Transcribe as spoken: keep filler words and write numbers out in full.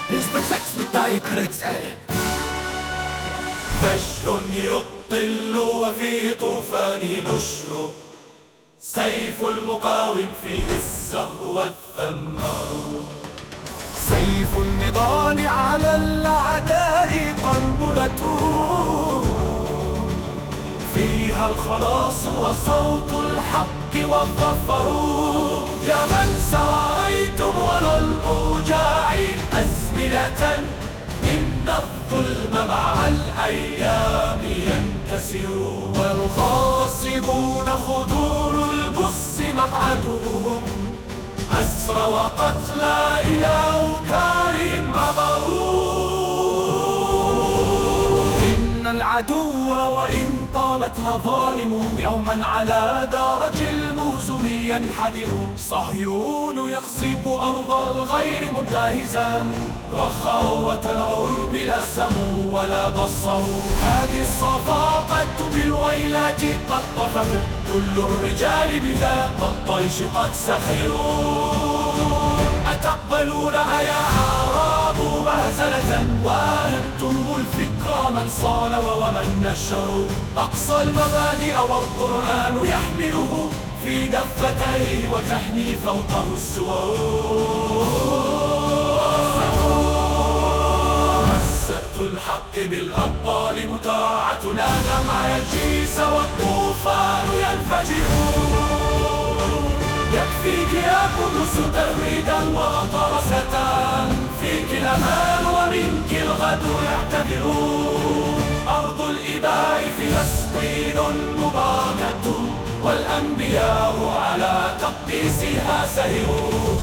Respekt mit deinem Kriegseil. فجر يطل وفي طوفان نشر، سيف المقاوم فيه الزهو والثمار. سيف النضال على الأعداء قنبلته، فيها الخلاص وصوت الحق والظفر. يا من سعيتم ولا الأوجاع أزمنة، إن الظلم مع الأيام ينكسر. والغاصبون خدور البص مقعدهم، أسرى وقتلى إلى أوكار عبروا. إن العدو وإن طالت مظالم، يوما على درج المهزم ينحدر. صهيون يغصب أرض الغير منتهزا، رخاوة العرب لا سموا ولا بصروا. هذه الصفاقة بالويلات قد طفت، كل الرجال بذا الطيش قد سخروا. أتقبلونها يا أعراب مهزلة، وأنتم الفكر من صان ومن نشر. أقصى المبادئ والقرآن يحمله في دفتيه، وتحمي فوقه السور. مسة الحق بالأبطال متاعتنا، دمع الجيس والطوفان ينفجر. يكفيك يا قدس تغريدا وطرسة، فيك الأمان ومنك الغدر يعتذر. أرض الإباء فلسطين مباركة، والأنبياء على تقديسها سهروا.